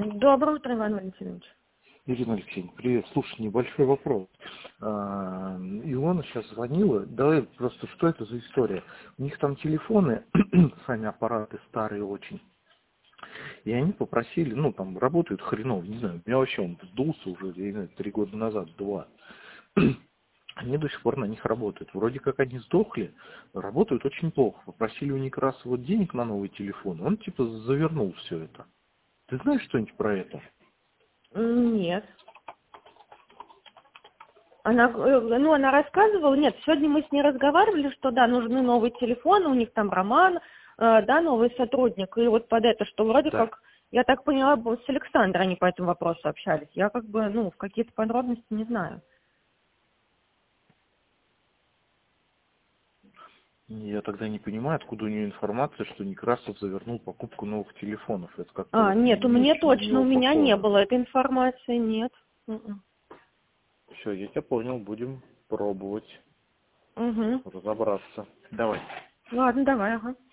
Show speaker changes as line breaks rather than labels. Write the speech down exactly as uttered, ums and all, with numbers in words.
Доброе утро, Иван Валентинович.
Ирина Алексеевна, привет. Слушай, небольшой вопрос. А, Илона сейчас звонила. Давай просто, что это за история? У них там телефоны, сами аппараты старые очень. И они попросили, ну, там, работают хреново, не знаю, у меня вообще он сдулся уже, я не знаю, три года назад, два. Они до сих пор на них работают. Вроде как они сдохли, работают очень плохо. Попросили у Некрасова денег на новый телефон, он типа завернул все это. Ты знаешь что-нибудь про это?
Нет. Она, э, ну, она рассказывала, нет, сегодня мы с ней разговаривали, что да, нужны новые телефоны, у них там роман, э, да, новый сотрудник, и вот под это, что вроде
Да.
как, я так поняла, с Александрой они по этому вопросу общались. Я как бы, ну, в какие-то подробности не знаю.
Я тогда не понимаю, откуда у нее информация, что Некрасов завернул покупку новых телефонов. Это как-то
А,
вот не,
нет, у
не
меня
очень для
точно, у
него
меня не
похоже.
было этой информации, нет. М-м.
Все, я тебя понял, будем пробовать
Угу.
разобраться. Давай.
Ладно, давай, ага.